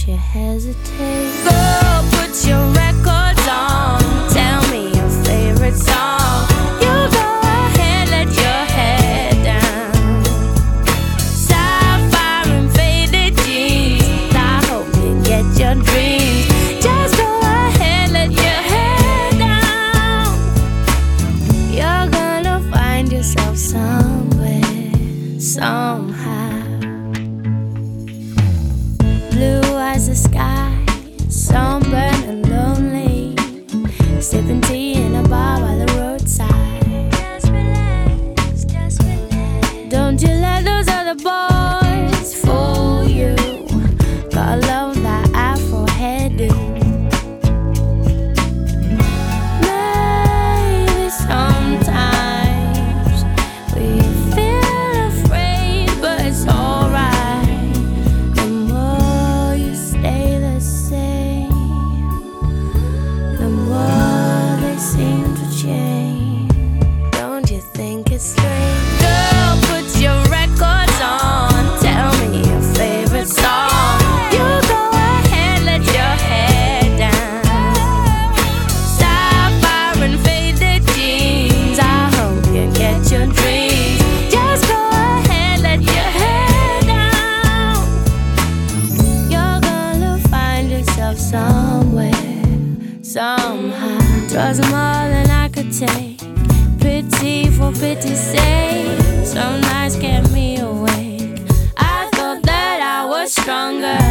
you hesitate. Girl, put your records on. Tell me your favorite song. You go ahead, let your head down. Sapphire and faded jeans. I hope you get your dreams. Just go ahead, let your head down. You're gonna find yourself somewhere, somehow. Blue as the sky, sunburned and lonely, sipping tea in a bar by the roadside. Just relax, just relax. Don't you let those other boys fool you. Gotta love that Afro hairdo. Maybe sometimes we feel afraid, but it's alright. The more you stay the same, the more they seem to change. Don't you think it's strange? Girl, put your records on. Tell me your favorite song. You go ahead, let your head down. Sapphire and faded jeans. I hope you get your dreams. Just go ahead, let your head down. You're gonna find yourself somewhere, somehow. 'Twas more than I could take. Pity for pity's sake. Some nights kept me awake. I thought that I was stronger.